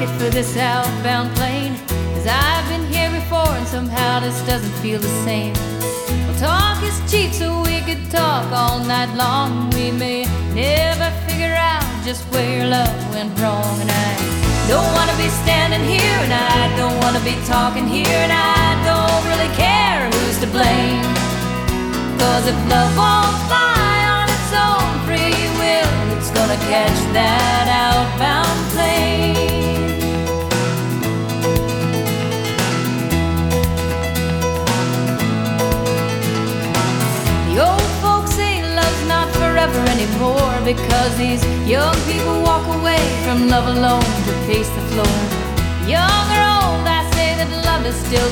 ticket for this outbound plane, 'cause I've been here before and somehow this doesn't feel the same. Well, talk is cheap, so we could talk all night long. We may never figure out just where love went wrong. And I don't want to be standing here, and I don't want to be talking here, and I don't really care who's to blame. 'Cause if love won't fly on its own free will, it's gonna catch that outbound plane. The old folks say love's not forever anymore, because these young people walk away from love alone to pace the floor. Young or old, I say that love is still